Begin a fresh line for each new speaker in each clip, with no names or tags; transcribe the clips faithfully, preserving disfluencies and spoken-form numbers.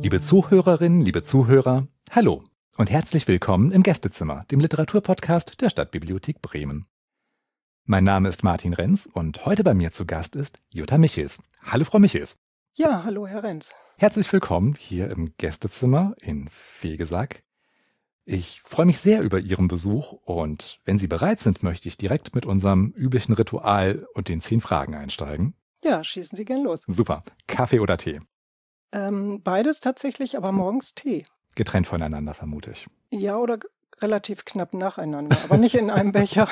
Liebe Zuhörerinnen, liebe Zuhörer, hallo und herzlich willkommen im Gästezimmer, dem Literaturpodcast der Stadtbibliothek Bremen. Mein Name ist Martin Renz und heute bei mir zu Gast ist Jutta Michels. Hallo Frau Michels.
Ja, hallo Herr Renz.
Herzlich willkommen hier im Gästezimmer in Vegesack. Ich freue mich sehr über Ihren Besuch und wenn Sie bereit sind, möchte ich direkt mit unserem üblichen Ritual und den zehn Fragen einsteigen.
Ja, schießen Sie gern los.
Super. Kaffee oder Tee?
Ähm, beides tatsächlich, aber morgens Tee.
Getrennt voneinander, vermute ich.
Ja, oder g- relativ knapp nacheinander, aber nicht in einem Becher.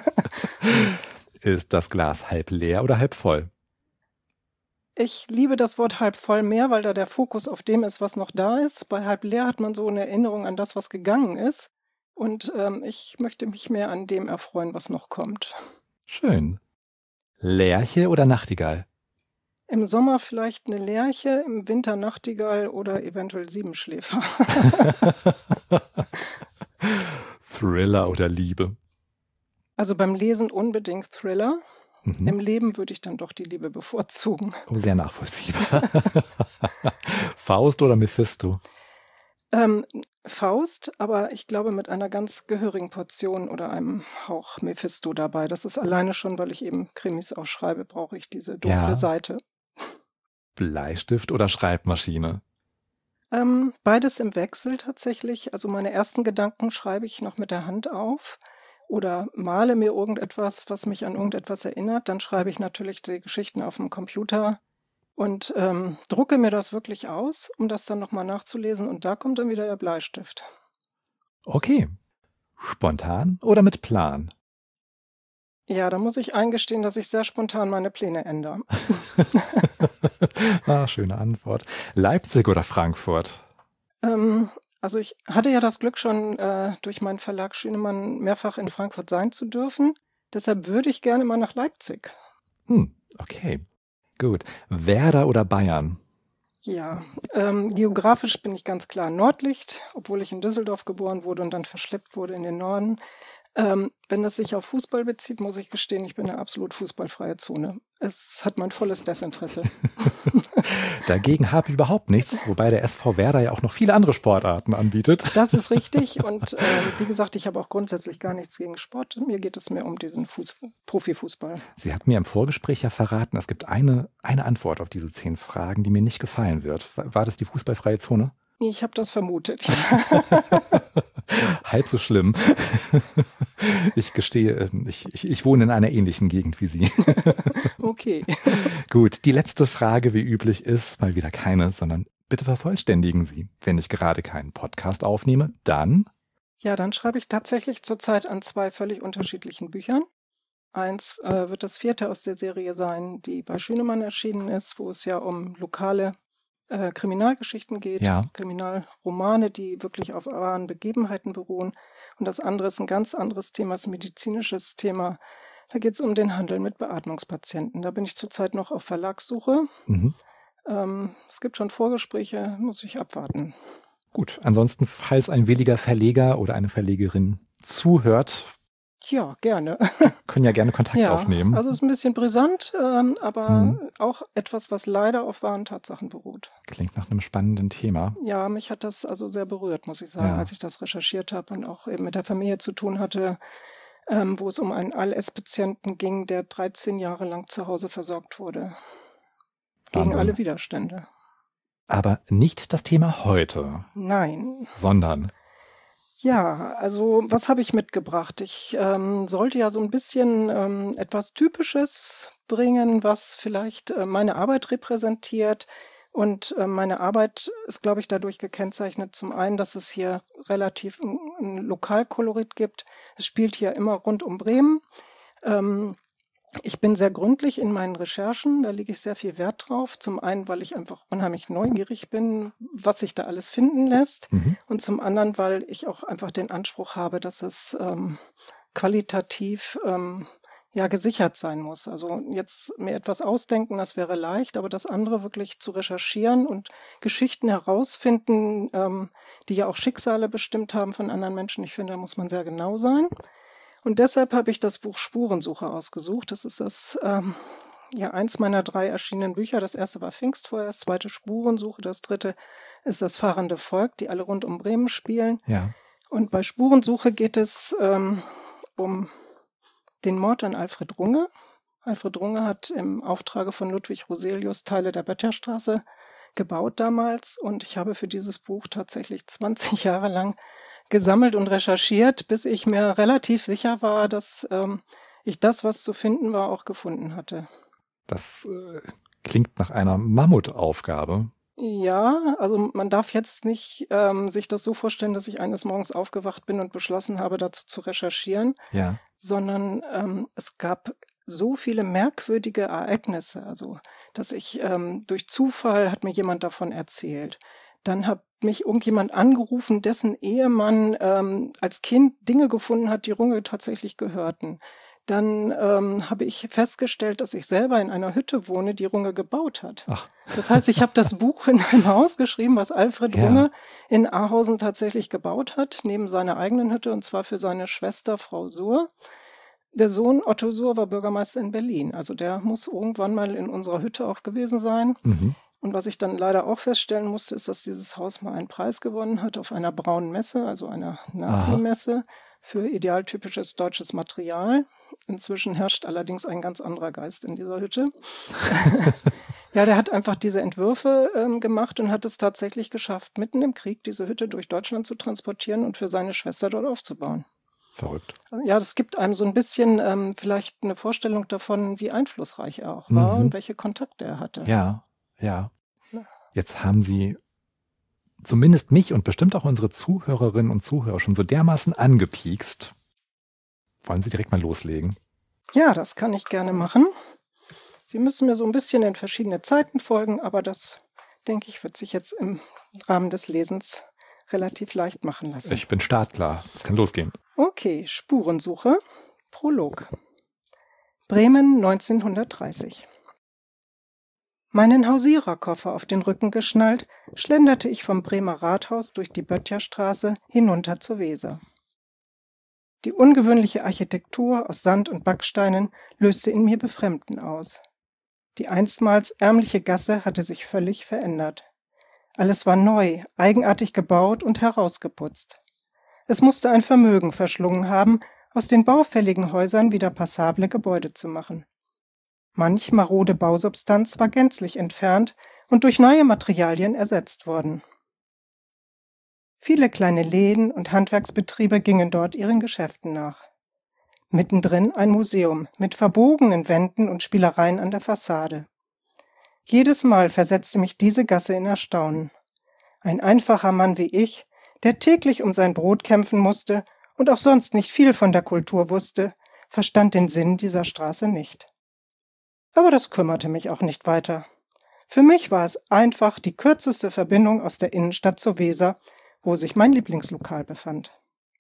Ist das Glas halb leer oder halb voll?
Ich liebe das Wort halb voll mehr, weil da der Fokus auf dem ist, was noch da ist. Bei halb leer hat man so eine Erinnerung an das, was gegangen ist. Und ähm, ich möchte mich mehr an dem erfreuen, was noch kommt.
Schön. Lerche oder Nachtigall?
Im Sommer vielleicht eine Lerche, im Winter Nachtigall oder eventuell Siebenschläfer.
Thriller oder Liebe?
Also beim Lesen unbedingt Thriller.
Mhm.
Im Leben würde ich dann doch die Liebe bevorzugen.
Oh, sehr nachvollziehbar. Faust oder Mephisto?
Ähm, Faust, aber ich glaube mit einer ganz gehörigen Portion oder einem Hauch Mephisto dabei. Das ist alleine schon, weil ich eben Krimis auch schreibe, brauche ich diese dunkle
Ja.
Seite.
Bleistift oder Schreibmaschine?
Ähm, beides im Wechsel tatsächlich. Also meine ersten Gedanken schreibe ich noch mit der Hand auf oder male mir irgendetwas, was mich an irgendetwas erinnert. Dann schreibe ich natürlich die Geschichten auf dem Computer und ähm, drucke mir das wirklich aus, um das dann nochmal nachzulesen. Und da kommt dann wieder der Bleistift.
Okay. Spontan oder mit Plan?
Ja, da muss ich eingestehen, dass ich sehr spontan meine Pläne ändere.
Ah, schöne Antwort. Leipzig oder Frankfurt?
Ähm, also ich hatte ja das Glück schon äh, durch meinen Verlag Schünemann mehrfach in Frankfurt sein zu dürfen. Deshalb würde ich gerne mal nach Leipzig.
Hm, okay. Gut. Werder oder Bayern?
Ja, ähm, geografisch bin ich ganz klar Nordlicht, obwohl ich in Düsseldorf geboren wurde und dann verschleppt wurde in den Norden. Ähm, wenn das sich auf Fußball bezieht, muss ich gestehen, ich bin eine absolut fußballfreie Zone. Es hat mein volles Desinteresse.
Dagegen habe ich überhaupt nichts, wobei der S V Werder ja auch noch viele andere Sportarten anbietet.
Das ist richtig und äh, wie gesagt, ich habe auch grundsätzlich gar nichts gegen Sport. Mir geht es mehr um diesen Fuß Profifußball.
Sie hat mir im Vorgespräch ja verraten, es gibt eine, eine Antwort auf diese zehn Fragen, die mir nicht gefallen wird. War das die fußballfreie Zone?
Ich habe das vermutet.
Halb so schlimm. Ich gestehe, ich, ich, ich wohne in einer ähnlichen Gegend wie Sie.
Okay.
Gut, die letzte Frage wie üblich ist mal wieder keine, sondern bitte vervollständigen Sie. Wenn ich gerade keinen Podcast aufnehme, dann?
Ja, dann schreibe ich tatsächlich zurzeit an zwei völlig unterschiedlichen Büchern. Eins äh, wird das vierte aus der Serie sein, die bei Schünemann erschienen ist, wo es ja um lokale äh, Kriminalgeschichten geht,
Ja.
Kriminalromane, die wirklich auf wahren Begebenheiten beruhen. Und das andere ist ein ganz anderes Thema, ist ein medizinisches Thema. Da geht es um den Handel mit Beatmungspatienten. Da bin ich zurzeit noch auf Verlagssuche.
Mhm.
Ähm, es gibt schon Vorgespräche, muss ich abwarten.
Gut, ansonsten, falls ein williger Verleger oder eine Verlegerin zuhört,
Ja, gerne.
können ja gerne Kontakt
Ja,
aufnehmen.
also es ist ein bisschen brisant, ähm, aber
Mhm.
auch etwas, was leider auf wahren Tatsachen beruht.
Klingt nach einem spannenden Thema.
Ja, mich hat das also sehr berührt, muss ich sagen,
Ja.
als ich das recherchiert habe und auch eben mit der Familie zu tun hatte, ähm, wo es um einen A L S-Patienten ging, der dreizehn Jahre lang zu Hause versorgt wurde. Gegen
Wahnsinn.
alle Widerstände.
Aber nicht das Thema heute,
Nein.
sondern
Ja, also was habe ich mitgebracht? Ich ähm, sollte ja so ein bisschen ähm, etwas Typisches bringen, was vielleicht äh, meine Arbeit repräsentiert. Und äh, meine Arbeit ist, glaube ich, dadurch gekennzeichnet. Zum einen, dass es hier relativ ein, ein Lokalkolorit gibt. Es spielt hier immer rund um Bremen. Ähm, Ich bin sehr gründlich in meinen Recherchen, da lege ich sehr viel Wert drauf. Zum einen, weil ich einfach unheimlich neugierig bin, was sich da alles finden lässt.
Mhm.
Und zum anderen, weil ich auch einfach den Anspruch habe, dass es ähm, qualitativ ähm, ja gesichert sein muss. Also jetzt mir etwas ausdenken, das wäre leicht, aber das andere wirklich zu recherchieren und Geschichten herausfinden, ähm, die ja auch Schicksale bestimmt haben von anderen Menschen. Ich finde, da muss man sehr genau sein. Und deshalb habe ich das Buch Spurensuche ausgesucht. Das ist das ähm, ja eins meiner drei erschienenen Bücher. Das erste war Pfingstfeuer, das zweite Spurensuche, das dritte ist das fahrende Volk, die alle rund um Bremen spielen.
Ja.
Und bei Spurensuche geht es ähm, um den Mord an Alfred Runge. Alfred Runge hat im Auftrage von Ludwig Roselius Teile der Böttcherstraße gebaut damals, und ich habe für dieses Buch tatsächlich zwanzig Jahre lang gesammelt und recherchiert, bis ich mir relativ sicher war, dass ähm, ich das, was zu finden war, auch gefunden hatte.
Das äh, klingt nach einer Mammutaufgabe.
Ja, also man darf jetzt nicht ähm, sich das so vorstellen, dass ich eines Morgens aufgewacht bin und beschlossen habe, dazu zu recherchieren,
Ja.
sondern ähm, es gab so viele merkwürdige Ereignisse, also dass ich ähm, durch Zufall hat mir jemand davon erzählt. Dann hat mich irgendjemand angerufen, dessen Ehemann ähm, als Kind Dinge gefunden hat, die Runge tatsächlich gehörten. Dann ähm, habe ich festgestellt, dass ich selber in einer Hütte wohne, die Runge gebaut hat.
Ach.
Das heißt, ich habe das Buch in einem Haus geschrieben, was Alfred
Ja.
Runge in Ahausen tatsächlich gebaut hat, neben seiner eigenen Hütte, und zwar für seine Schwester Frau Suhr. Der Sohn Otto Suhr war Bürgermeister in Berlin, also der muss irgendwann mal in unserer Hütte auch gewesen sein.
Mhm.
Und was ich dann leider auch feststellen musste, ist, dass dieses Haus mal einen Preis gewonnen hat auf einer braunen Messe, also einer Nazi-Messe, für idealtypisches deutsches Material. Inzwischen herrscht allerdings ein ganz anderer Geist in dieser Hütte. Ja, der hat einfach diese Entwürfe ähm, gemacht und hat es tatsächlich geschafft, mitten im Krieg diese Hütte durch Deutschland zu transportieren und für seine Schwester dort aufzubauen.
Verrückt.
Ja, das gibt einem so ein bisschen ähm, vielleicht eine Vorstellung davon, wie einflussreich er auch war
Mhm.
und welche Kontakte er hatte.
Ja, ja.
Ja.
Jetzt haben Sie zumindest mich und bestimmt auch unsere Zuhörerinnen und Zuhörer schon so dermaßen angepiekst. Wollen Sie direkt mal loslegen?
Ja, das kann ich gerne machen. Sie müssen mir so ein bisschen in verschiedene Zeiten folgen, aber das, denke ich, wird sich jetzt im Rahmen des Lesens relativ leicht machen lassen.
Ich bin startklar. Es kann losgehen.
Okay, Spurensuche. Prolog. Bremen neunzehnhundertdreißig. Meinen Hausiererkoffer auf den Rücken geschnallt, schlenderte ich vom Bremer Rathaus durch die Böttcherstraße hinunter zur Weser. Die ungewöhnliche Architektur aus Sand und Backsteinen löste in mir Befremden aus. Die einstmals ärmliche Gasse hatte sich völlig verändert. Alles war neu, eigenartig gebaut und herausgeputzt. Es musste ein Vermögen verschlungen haben, aus den baufälligen Häusern wieder passable Gebäude zu machen. Manch marode Bausubstanz war gänzlich entfernt und durch neue Materialien ersetzt worden. Viele kleine Läden und Handwerksbetriebe gingen dort ihren Geschäften nach. Mittendrin ein Museum mit verbogenen Wänden und Spielereien an der Fassade. Jedes Mal versetzte mich diese Gasse in Erstaunen. Ein einfacher Mann wie ich, der täglich um sein Brot kämpfen musste und auch sonst nicht viel von der Kultur wusste, verstand den Sinn dieser Straße nicht. Aber das kümmerte mich auch nicht weiter. Für mich war es einfach die kürzeste Verbindung aus der Innenstadt zur Weser, wo sich mein Lieblingslokal befand.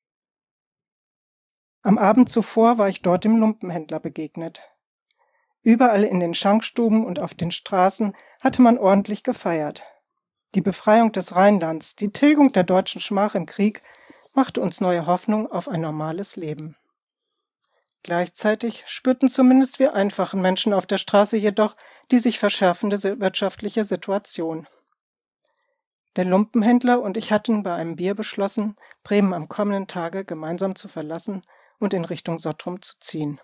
Am Abend zuvor war ich dort dem Lumpenhändler begegnet. Überall in den Schankstuben und auf den Straßen hatte man ordentlich gefeiert. Die Befreiung des Rheinlands, die Tilgung der deutschen Schmach im Krieg, machte uns neue Hoffnung auf ein normales Leben. Gleichzeitig spürten zumindest wir einfachen Menschen auf der Straße jedoch die sich verschärfende wirtschaftliche Situation. Der Lumpenhändler und ich hatten bei einem Bier beschlossen, Bremen am kommenden Tage gemeinsam zu verlassen und in Richtung Sottrum zu ziehen.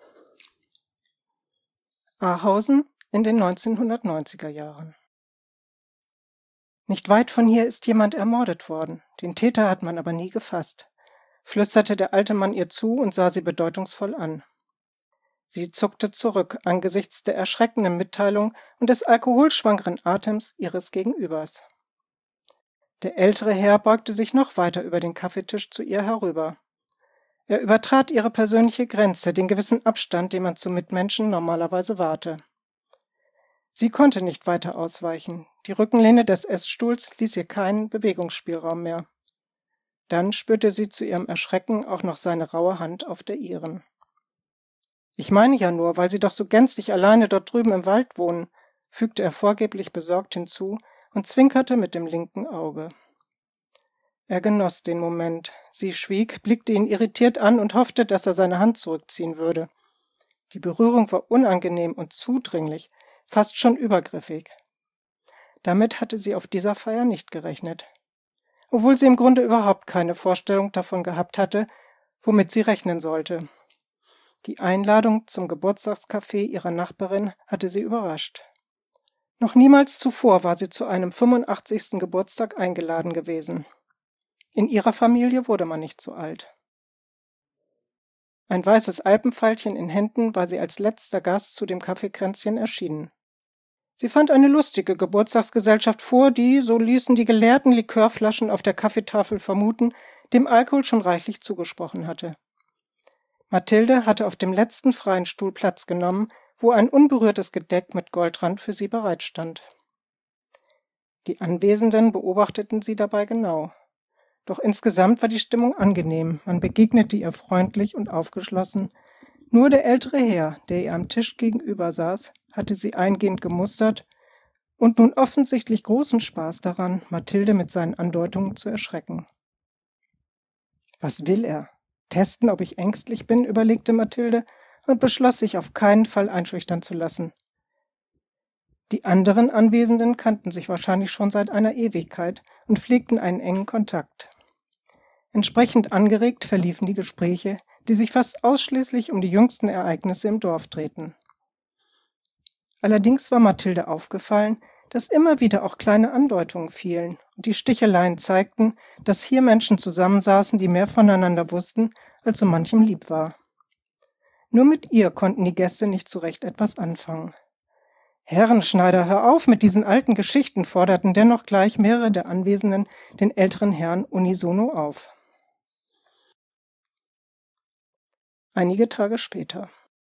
Ahausen in den neunzehnhundertneunziger Jahren. Nicht weit von hier ist jemand ermordet worden, den Täter hat man aber nie gefasst, flüsterte der alte Mann ihr zu und sah sie bedeutungsvoll an. Sie zuckte zurück angesichts der erschreckenden Mitteilung und des alkoholschwangeren Atems ihres Gegenübers. Der ältere Herr beugte sich noch weiter über den Kaffeetisch zu ihr herüber. Er übertrat ihre persönliche Grenze, den gewissen Abstand, den man zu Mitmenschen normalerweise wahrte. Sie konnte nicht weiter ausweichen. Die Rückenlehne des Essstuhls ließ ihr keinen Bewegungsspielraum mehr. Dann spürte sie zu ihrem Erschrecken auch noch seine raue Hand auf der ihren. »Ich meine ja nur, weil Sie doch so gänzlich alleine dort drüben im Wald wohnen«, fügte er vorgeblich besorgt hinzu und zwinkerte mit dem linken Auge. Er genoss den Moment. Sie schwieg, blickte ihn irritiert an und hoffte, dass er seine Hand zurückziehen würde. Die Berührung war unangenehm und zudringlich, fast schon übergriffig. Damit hatte sie auf dieser Feier nicht gerechnet, obwohl sie im Grunde überhaupt keine Vorstellung davon gehabt hatte, womit sie rechnen sollte. Die Einladung zum Geburtstagskaffee ihrer Nachbarin hatte sie überrascht. Noch niemals zuvor war sie zu einem fünfundachtzigsten Geburtstag eingeladen gewesen. In ihrer Familie wurde man nicht so alt. Ein weißes Alpenpfeilchen in Händen war sie als letzter Gast zu dem Kaffeekränzchen erschienen. Sie fand eine lustige Geburtstagsgesellschaft vor, die, so ließen die geleerten Likörflaschen auf der Kaffeetafel vermuten, dem Alkohol schon reichlich zugesprochen hatte. Mathilde hatte auf dem letzten freien Stuhl Platz genommen, wo ein unberührtes Gedeck mit Goldrand für sie bereitstand. Die Anwesenden beobachteten sie dabei genau. Doch insgesamt war die Stimmung angenehm, man begegnete ihr freundlich und aufgeschlossen. Nur der ältere Herr, der ihr am Tisch gegenüber saß, hatte sie eingehend gemustert und nun offensichtlich großen Spaß daran, Mathilde mit seinen Andeutungen zu erschrecken. Was will er? Testen, ob ich ängstlich bin, überlegte Mathilde und beschloss, sich auf keinen Fall einschüchtern zu lassen. Die anderen Anwesenden kannten sich wahrscheinlich schon seit einer Ewigkeit und pflegten einen engen Kontakt. Entsprechend angeregt verliefen die Gespräche, die sich fast ausschließlich um die jüngsten Ereignisse im Dorf drehten. Allerdings war Mathilde aufgefallen, dass immer wieder auch kleine Andeutungen fielen und die Sticheleien zeigten, dass hier Menschen zusammensaßen, die mehr voneinander wussten, als so manchem lieb war. Nur mit ihr konnten die Gäste nicht so recht etwas anfangen. »Herrenschneider, hör auf mit diesen alten Geschichten«, forderten dennoch gleich mehrere der Anwesenden den älteren Herrn unisono auf. Einige Tage später.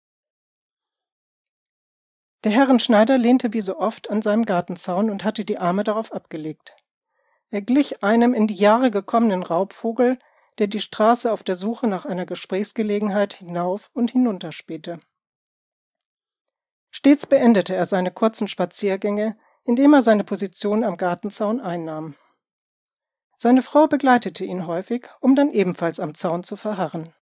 Der Herrenschneider lehnte wie so oft an seinem Gartenzaun und hatte die Arme darauf abgelegt. Er glich einem in die Jahre gekommenen Raubvogel, der die Straße auf der Suche nach einer Gesprächsgelegenheit hinauf und hinunter spähte. Stets beendete er seine kurzen Spaziergänge, indem er seine Position am Gartenzaun einnahm. Seine Frau begleitete ihn häufig, um dann ebenfalls am Zaun zu verharren.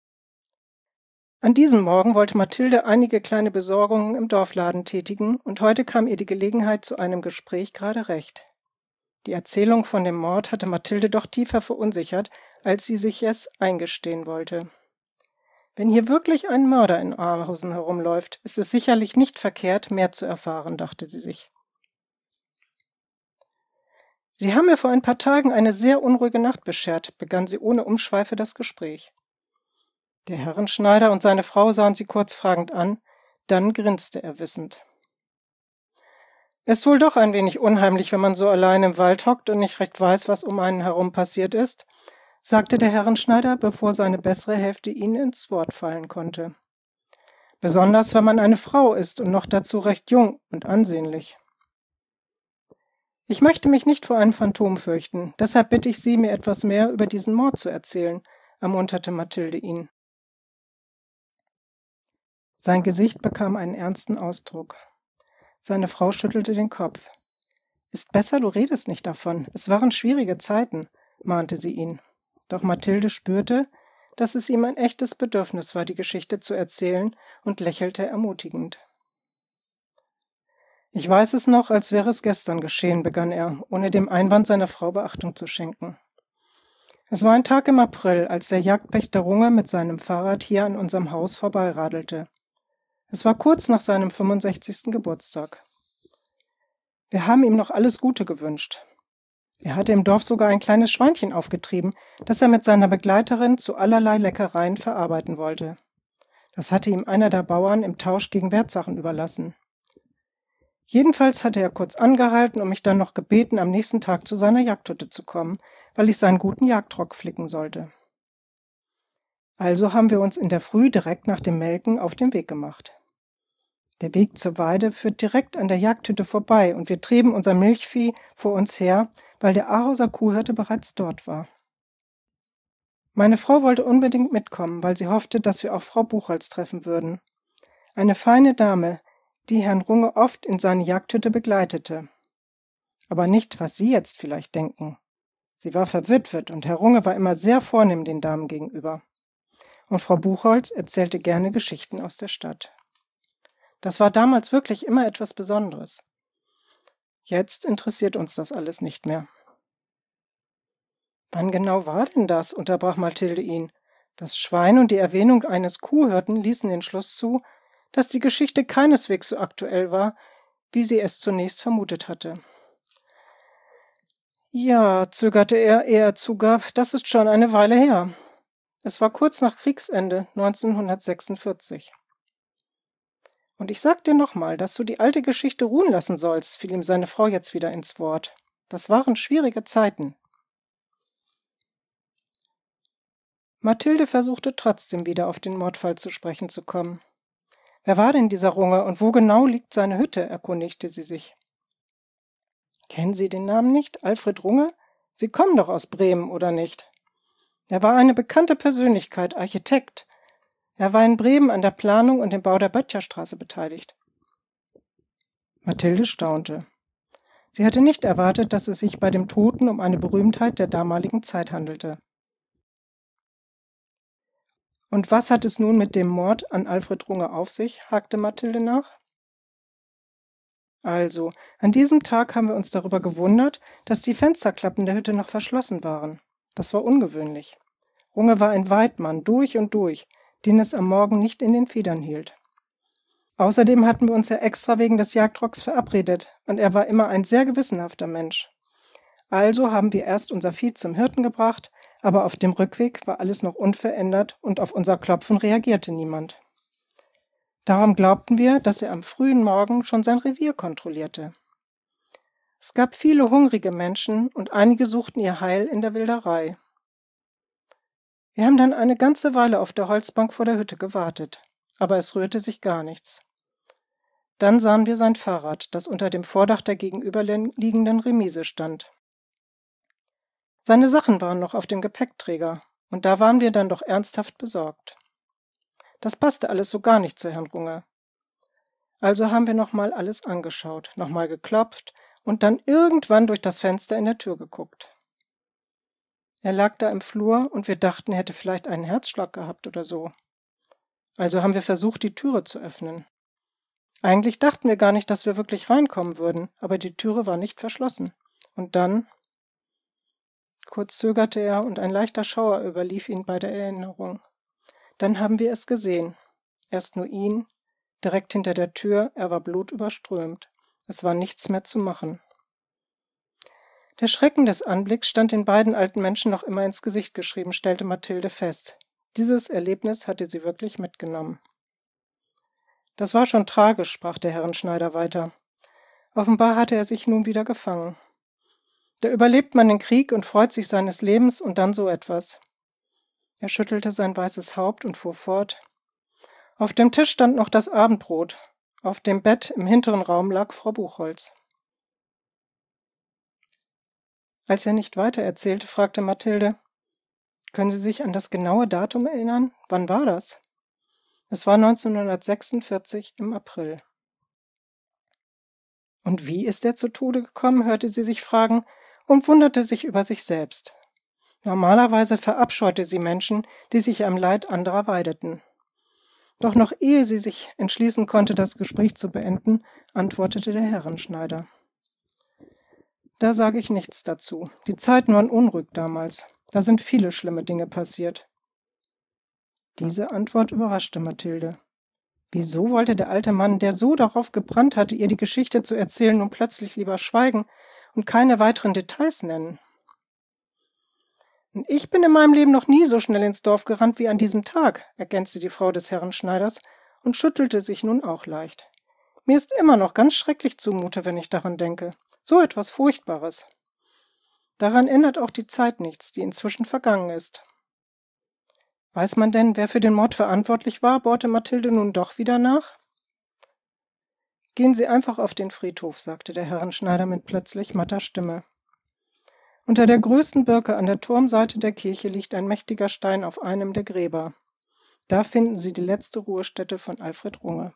An diesem Morgen wollte Mathilde einige kleine Besorgungen im Dorfladen tätigen und heute kam ihr die Gelegenheit zu einem Gespräch gerade recht. Die Erzählung von dem Mord hatte Mathilde doch tiefer verunsichert, als sie sich es eingestehen wollte. Wenn hier wirklich ein Mörder in Aarhausen herumläuft, ist es sicherlich nicht verkehrt, mehr zu erfahren, dachte sie sich. »Sie haben mir vor ein paar Tagen eine sehr unruhige Nacht beschert«, begann sie ohne Umschweife das Gespräch. Der Herrenschneider und seine Frau sahen sie kurz fragend an, dann grinste er wissend. »Ist wohl doch ein wenig unheimlich, wenn man so allein im Wald hockt und nicht recht weiß, was um einen herum passiert ist«, sagte der Herrenschneider, bevor seine bessere Hälfte ihn ins Wort fallen konnte. »Besonders, wenn man eine Frau ist und noch dazu recht jung und ansehnlich.« »Ich möchte mich nicht vor einem Phantom fürchten, deshalb bitte ich Sie, mir etwas mehr über diesen Mord zu erzählen«, ermunterte Mathilde ihn. Sein Gesicht bekam einen ernsten Ausdruck. Seine Frau schüttelte den Kopf. »Ist besser, du redest nicht davon. Es waren schwierige Zeiten«, mahnte sie ihn. Doch Mathilde spürte, dass es ihm ein echtes Bedürfnis war, die Geschichte zu erzählen, und lächelte ermutigend. »Ich weiß es noch, als wäre es gestern geschehen«, begann er, ohne dem Einwand seiner Frau Beachtung zu schenken. »Es war ein Tag im April, als der Jagdpächter Runge mit seinem Fahrrad hier an unserem Haus vorbeiradelte. Es war kurz nach seinem fünfundsechzigsten Geburtstag. Wir haben ihm noch alles Gute gewünscht. Er hatte im Dorf sogar ein kleines Schweinchen aufgetrieben, das er mit seiner Begleiterin zu allerlei Leckereien verarbeiten wollte. Das hatte ihm einer der Bauern im Tausch gegen Wertsachen überlassen. Jedenfalls hatte er kurz angehalten und mich dann noch gebeten, am nächsten Tag zu seiner Jagdhütte zu kommen, weil ich seinen guten Jagdrock flicken sollte. Also haben wir uns in der Früh direkt nach dem Melken auf den Weg gemacht. Der Weg zur Weide führt direkt an der Jagdhütte vorbei und wir trieben unser Milchvieh vor uns her, weil der Aarhauser Kuhhirte bereits dort war. Meine Frau wollte unbedingt mitkommen, weil sie hoffte, dass wir auch Frau Buchholz treffen würden. Eine feine Dame, die Herrn Runge oft in seine Jagdhütte begleitete. Aber nicht, was Sie jetzt vielleicht denken. Sie war verwitwet und Herr Runge war immer sehr vornehm den Damen gegenüber. Und Frau Buchholz erzählte gerne Geschichten aus der Stadt. Das war damals wirklich immer etwas Besonderes. Jetzt interessiert uns das alles nicht mehr. »Wann genau war denn das?« unterbrach Mathilde ihn. Das Schwein und die Erwähnung eines Kuhhirten ließen den Schluss zu, dass die Geschichte keineswegs so aktuell war, wie sie es zunächst vermutet hatte. »Ja«, zögerte er, ehe er zugab, »das ist schon eine Weile her. Es war kurz nach Kriegsende, neunzehnhundertsechsundvierzig.« »Und ich sag dir nochmal, dass du die alte Geschichte ruhen lassen sollst«, fiel ihm seine Frau jetzt wieder ins Wort. »Das waren schwierige Zeiten.« Mathilde versuchte trotzdem wieder auf den Mordfall zu sprechen zu kommen. »Wer war denn dieser Runge und wo genau liegt seine Hütte?« erkundigte sie sich. »Kennen Sie den Namen nicht? Alfred Runge? Sie kommen doch aus Bremen, oder nicht? Er war eine bekannte Persönlichkeit, Architekt. Er war in Bremen an der Planung und dem Bau der Böttcherstraße beteiligt.« Mathilde staunte. Sie hatte nicht erwartet, dass es sich bei dem Toten um eine Berühmtheit der damaligen Zeit handelte. »Und was hat es nun mit dem Mord an Alfred Runge auf sich?« hakte Mathilde nach. »Also, an diesem Tag haben wir uns darüber gewundert, dass die Fensterklappen der Hütte noch verschlossen waren. Das war ungewöhnlich. Runge war ein Weidmann, durch und durch, den es am Morgen nicht in den Federn hielt. Außerdem hatten wir uns ja extra wegen des Jagdrocks verabredet, und er war immer ein sehr gewissenhafter Mensch. Also haben wir erst unser Vieh zum Hirten gebracht, aber auf dem Rückweg war alles noch unverändert und auf unser Klopfen reagierte niemand. Darum glaubten wir, dass er am frühen Morgen schon sein Revier kontrollierte. Es gab viele hungrige Menschen und einige suchten ihr Heil in der Wilderei. Wir haben dann eine ganze Weile auf der Holzbank vor der Hütte gewartet, aber es rührte sich gar nichts. Dann sahen wir sein Fahrrad, das unter dem Vordach der gegenüberliegenden Remise stand. Seine Sachen waren noch auf dem Gepäckträger, und da waren wir dann doch ernsthaft besorgt. Das passte alles so gar nicht zu Herrn Runge. Also haben wir nochmal alles angeschaut, nochmal geklopft und dann irgendwann durch das Fenster in der Tür geguckt. Er lag da im Flur und wir dachten, er hätte vielleicht einen Herzschlag gehabt oder so. Also haben wir versucht, die Türe zu öffnen. Eigentlich dachten wir gar nicht, dass wir wirklich reinkommen würden, aber die Türe war nicht verschlossen. Und dann... Kurz zögerte er und ein leichter Schauer überlief ihn bei der Erinnerung. Dann haben wir es gesehen. Erst nur ihn, direkt hinter der Tür, er war blutüberströmt. Es war nichts mehr zu machen. Der Schrecken des Anblicks stand den beiden alten Menschen noch immer ins Gesicht geschrieben, stellte Mathilde fest. Dieses Erlebnis hatte sie wirklich mitgenommen. Das war schon tragisch, sprach der Herrenschneider weiter. Offenbar hatte er sich nun wieder gefangen. Da überlebt man den Krieg und freut sich seines Lebens und dann so etwas. Er schüttelte sein weißes Haupt und fuhr fort. Auf dem Tisch stand noch das Abendbrot. Auf dem Bett im hinteren Raum lag Frau Buchholz. Als er nicht weiter erzählte, fragte Mathilde, können Sie sich an das genaue Datum erinnern? Wann war das? Es war neunzehnhundertsechsundvierzig im April. Und wie ist er zu Tode gekommen, hörte sie sich fragen und wunderte sich über sich selbst. Normalerweise verabscheute sie Menschen, die sich am Leid anderer weideten. Doch noch ehe sie sich entschließen konnte, das Gespräch zu beenden, antwortete der Herrenschneider. Da sage ich nichts dazu. Die Zeiten waren unruhig damals. Da sind viele schlimme Dinge passiert. Diese Antwort überraschte Mathilde. Wieso wollte der alte Mann, der so darauf gebrannt hatte, ihr die Geschichte zu erzählen, nun plötzlich lieber schweigen und keine weiteren Details nennen? »Ich bin in meinem Leben noch nie so schnell ins Dorf gerannt wie an diesem Tag«, ergänzte die Frau des Herrenschneiders und schüttelte sich nun auch leicht. »Mir ist immer noch ganz schrecklich zumute, wenn ich daran denke. So etwas Furchtbares. Daran ändert auch die Zeit nichts, die inzwischen vergangen ist.« »Weiß man denn, wer für den Mord verantwortlich war?« bohrte Mathilde nun doch wieder nach. »Gehen Sie einfach auf den Friedhof«, sagte der Herrenschneider mit plötzlich matter Stimme. »Unter der größten Birke an der Turmseite der Kirche liegt ein mächtiger Stein auf einem der Gräber. Da finden Sie die letzte Ruhestätte von Alfred Runge.«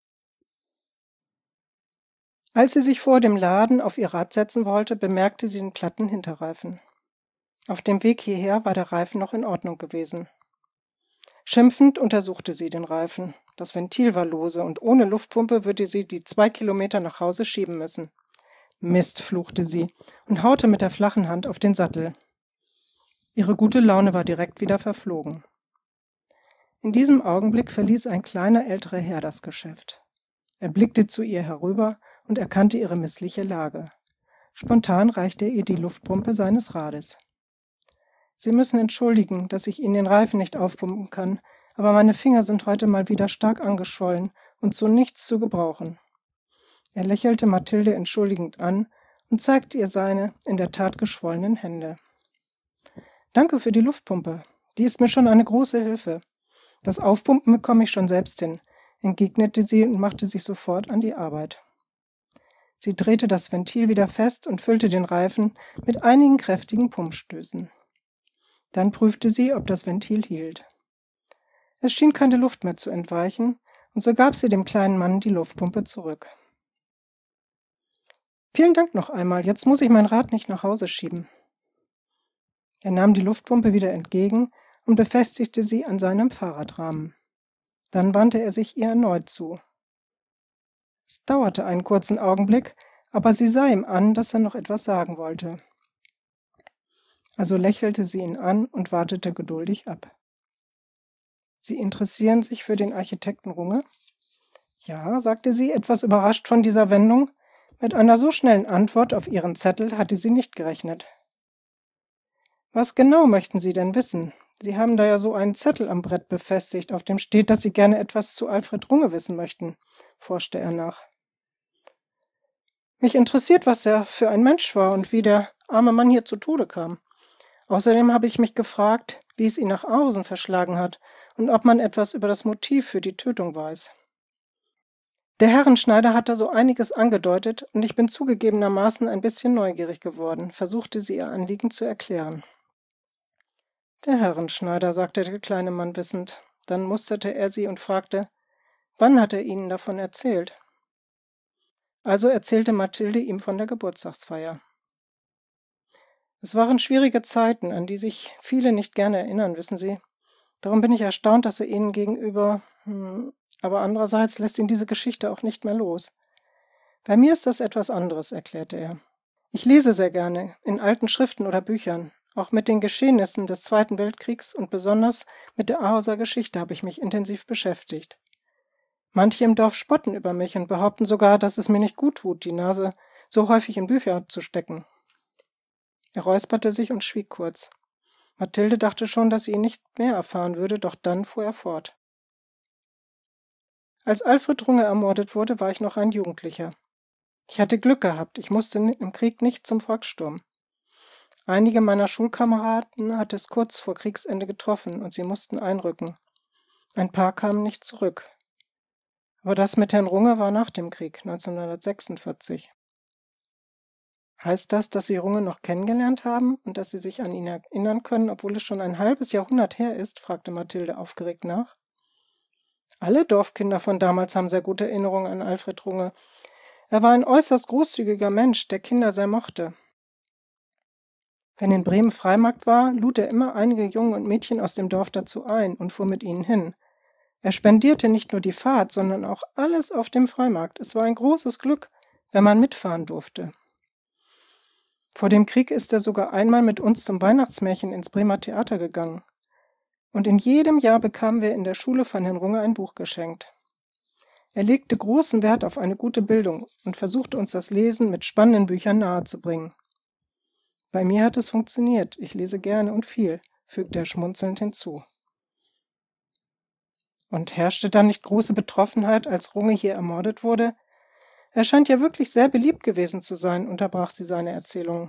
Als sie sich vor dem Laden auf ihr Rad setzen wollte, bemerkte sie den platten Hinterreifen. Auf dem Weg hierher war der Reifen noch in Ordnung gewesen. Schimpfend untersuchte sie den Reifen. Das Ventil war lose und ohne Luftpumpe würde sie die zwei Kilometer nach Hause schieben müssen. Mist, fluchte sie und haute mit der flachen Hand auf den Sattel. Ihre gute Laune war direkt wieder verflogen. In diesem Augenblick verließ ein kleiner älterer Herr das Geschäft. Er blickte zu ihr herüber und erkannte ihre missliche Lage. Spontan reichte er ihr die Luftpumpe seines Rades. »Sie müssen entschuldigen, dass ich Ihnen den Reifen nicht aufpumpen kann, aber meine Finger sind heute mal wieder stark angeschwollen und zu nichts zu gebrauchen.« Er lächelte Mathilde entschuldigend an und zeigte ihr seine in der Tat geschwollenen Hände. »Danke für die Luftpumpe. Die ist mir schon eine große Hilfe. Das Aufpumpen bekomme ich schon selbst hin«, entgegnete sie und machte sich sofort an die Arbeit. Sie drehte das Ventil wieder fest und füllte den Reifen mit einigen kräftigen Pumpstößen. Dann prüfte sie, ob das Ventil hielt. Es schien keine Luft mehr zu entweichen, und so gab sie dem kleinen Mann die Luftpumpe zurück. »Vielen Dank noch einmal, jetzt muss ich mein Rad nicht nach Hause schieben.« Er nahm die Luftpumpe wieder entgegen und befestigte sie an seinem Fahrradrahmen. Dann wandte er sich ihr erneut zu. Es dauerte einen kurzen Augenblick, aber sie sah ihm an, dass er noch etwas sagen wollte. Also lächelte sie ihn an und wartete geduldig ab. »Sie interessieren sich für den Architekten Runge?« »Ja«, sagte sie, etwas überrascht von dieser Wendung. Mit einer so schnellen Antwort auf ihren Zettel hatte sie nicht gerechnet. »Was genau möchten Sie denn wissen? Sie haben da ja so einen Zettel am Brett befestigt, auf dem steht, dass Sie gerne etwas zu Alfred Runge wissen möchten«, forschte er nach. »Mich interessiert, was er für ein Mensch war und wie der arme Mann hier zu Tode kam. Außerdem habe ich mich gefragt, wie es ihn nach außen verschlagen hat und ob man etwas über das Motiv für die Tötung weiß. Der Herrenschneider hat da so einiges angedeutet und ich bin zugegebenermaßen ein bisschen neugierig geworden«, versuchte sie ihr Anliegen zu erklären. »Der Herrenschneider«, sagte der kleine Mann wissend. Dann musterte er sie und fragte, »Wann hat er Ihnen davon erzählt?« Also erzählte Mathilde ihm von der Geburtstagsfeier. Es waren schwierige Zeiten, an die sich viele nicht gerne erinnern, wissen Sie. Darum bin ich erstaunt, dass er Ihnen gegenüber... Hm, aber andererseits lässt ihn diese Geschichte auch nicht mehr los. »Bei mir ist das etwas anderes«, erklärte er. »Ich lese sehr gerne, in alten Schriften oder Büchern. Auch mit den Geschehnissen des Zweiten Weltkriegs und besonders mit der Ahauser Geschichte habe ich mich intensiv beschäftigt. Manche im Dorf spotten über mich und behaupten sogar, dass es mir nicht gut tut, die Nase so häufig in Bücher zu stecken.« Er räusperte sich und schwieg kurz. Mathilde dachte schon, dass sie ihn nicht mehr erfahren würde, doch dann fuhr er fort. »Als Alfred Runge ermordet wurde, war ich noch ein Jugendlicher. Ich hatte Glück gehabt, ich musste im Krieg nicht zum Volkssturm. Einige meiner Schulkameraden hatte es kurz vor Kriegsende getroffen und sie mussten einrücken. Ein paar kamen nicht zurück. Aber das mit Herrn Runge war nach dem Krieg, neunzehnhundertsechsundvierzig. Heißt das, dass Sie Runge noch kennengelernt haben und dass Sie sich an ihn erinnern können, obwohl es schon ein halbes Jahrhundert her ist?« fragte Mathilde aufgeregt nach. »Alle Dorfkinder von damals haben sehr gute Erinnerungen an Alfred Runge. Er war ein äußerst großzügiger Mensch, der Kinder sehr mochte. Wenn in Bremen Freimarkt war, lud er immer einige Jungen und Mädchen aus dem Dorf dazu ein und fuhr mit ihnen hin. Er spendierte nicht nur die Fahrt, sondern auch alles auf dem Freimarkt. Es war ein großes Glück, wenn man mitfahren durfte. Vor dem Krieg ist er sogar einmal mit uns zum Weihnachtsmärchen ins Bremer Theater gegangen. Und in jedem Jahr bekamen wir in der Schule von Herrn Runge ein Buch geschenkt. Er legte großen Wert auf eine gute Bildung und versuchte uns das Lesen mit spannenden Büchern nahezubringen. Bei mir hat es funktioniert. Ich lese gerne und viel«, fügte er schmunzelnd hinzu. »Und herrschte dann nicht große Betroffenheit, als Runge hier ermordet wurde? Er scheint ja wirklich sehr beliebt gewesen zu sein«, unterbrach sie seine Erzählung.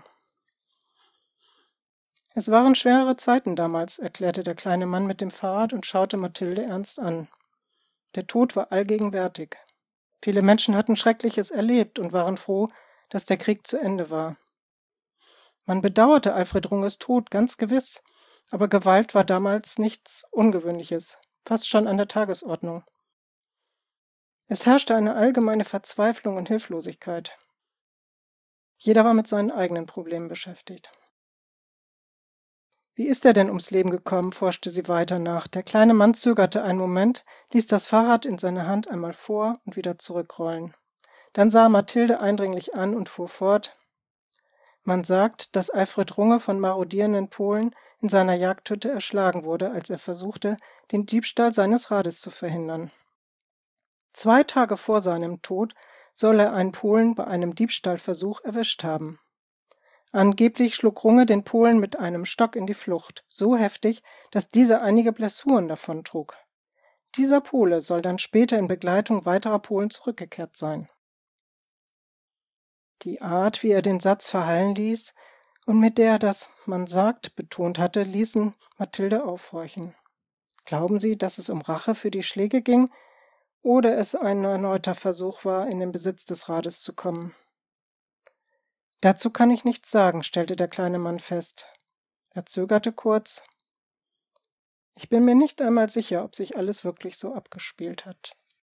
»Es waren schwere Zeiten damals«, erklärte der kleine Mann mit dem Fahrrad und schaute Mathilde ernst an. »Der Tod war allgegenwärtig. Viele Menschen hatten Schreckliches erlebt und waren froh, dass der Krieg zu Ende war. Man bedauerte Alfred Runges Tod, ganz gewiss, aber Gewalt war damals nichts Ungewöhnliches, fast schon an der Tagesordnung. Es herrschte eine allgemeine Verzweiflung und Hilflosigkeit. Jeder war mit seinen eigenen Problemen beschäftigt. Wie ist er denn ums Leben gekommen, forschte sie weiter nach. Der kleine Mann zögerte einen Moment, ließ das Fahrrad in seiner Hand einmal vor und wieder zurückrollen. Dann sah Mathilde eindringlich an und fuhr fort. Man sagt, dass Alfred Runge von marodierenden Polen in seiner Jagdhütte erschlagen wurde, als er versuchte, den Diebstahl seines Rades zu verhindern. Zwei Tage vor seinem Tod soll er einen Polen bei einem Diebstahlversuch erwischt haben. Angeblich schlug Runge den Polen mit einem Stock in die Flucht, so heftig, dass dieser einige Blessuren davontrug. Dieser Pole soll dann später in Begleitung weiterer Polen zurückgekehrt sein. Die Art, wie er den Satz verhallen ließ und mit der er das „man sagt“ betont hatte, ließen Mathilde aufhorchen. Glauben Sie, dass es um Rache für die Schläge ging oder es ein erneuter Versuch war, in den Besitz des Rades zu kommen? Dazu kann ich nichts sagen, stellte der kleine Mann fest. Er zögerte kurz. Ich bin mir nicht einmal sicher, ob sich alles wirklich so abgespielt hat.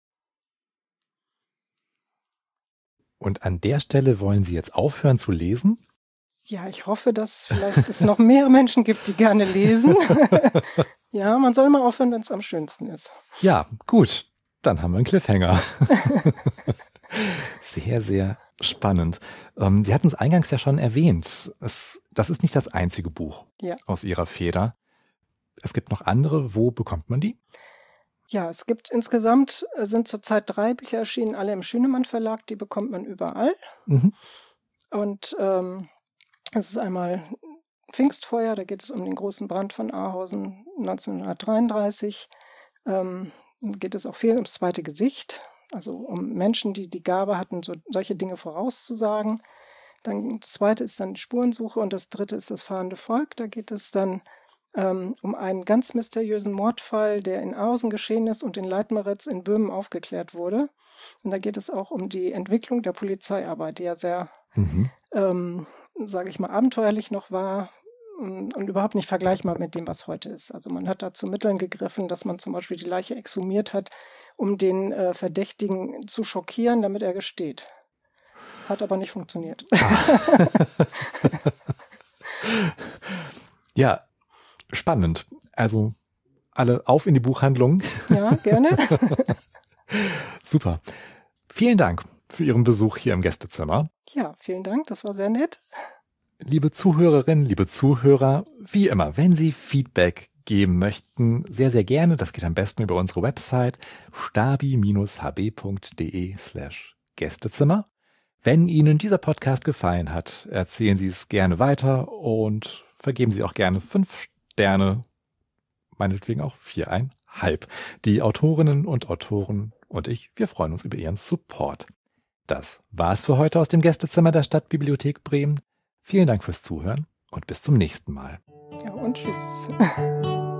Und an der Stelle wollen Sie jetzt aufhören zu lesen?
Ja, ich hoffe, dass vielleicht es noch mehrere Menschen gibt, die gerne lesen. Ja, man soll mal aufhören, wenn es am schönsten ist.
Ja, gut. Dann haben wir einen Cliffhanger. Sehr, sehr spannend. Ähm, Sie hatten es eingangs ja schon erwähnt. Es, das ist nicht das einzige Buch
ja.
aus Ihrer Feder. Es gibt noch andere. Wo bekommt man die?
Ja, es gibt insgesamt, sind zurzeit drei Bücher erschienen, alle im Schünemann Verlag. Die bekommt man überall. Mhm. Und ähm, es ist einmal Pfingstfeuer, da geht es um den großen Brand von Ahausen neunzehnhundertdreiunddreißig. Ähm, geht es auch viel ums zweite Gesicht, also um Menschen, die die Gabe hatten, so, solche Dinge vorauszusagen. Dann das zweite ist dann die Spurensuche und das dritte ist das fahrende Volk. Da geht es dann ähm, um einen ganz mysteriösen Mordfall, der in Ahausen geschehen ist und in Leitmeritz in Böhmen aufgeklärt wurde. Und da geht es auch um die Entwicklung der Polizeiarbeit, die ja sehr, mhm. ähm, sage ich mal, abenteuerlich noch war und, und überhaupt nicht vergleichbar mit dem, was heute ist. Also man hat da zu Mitteln gegriffen, dass man zum Beispiel die Leiche exhumiert hat, um den äh, Verdächtigen zu schockieren, damit er gesteht. Hat aber nicht funktioniert.
Ja, spannend. Also alle auf in die Buchhandlung.
Ja, gerne.
Super. Vielen Dank für Ihren Besuch hier im Gästezimmer.
Ja, vielen Dank. Das war sehr nett.
Liebe Zuhörerinnen, liebe Zuhörer, wie immer, wenn Sie Feedback geben möchten, sehr, sehr gerne. Das geht am besten über unsere Website stabi-hb.de slash Gästezimmer. Wenn Ihnen dieser Podcast gefallen hat, erzählen Sie es gerne weiter und vergeben Sie auch gerne fünf Sterne, meinetwegen auch viereinhalb. Die Autorinnen und Autoren und ich, wir freuen uns über Ihren Support. Das war's für heute aus dem Gästezimmer der Stadtbibliothek Bremen. Vielen Dank fürs Zuhören und bis zum nächsten Mal.
Ja, und tschüss.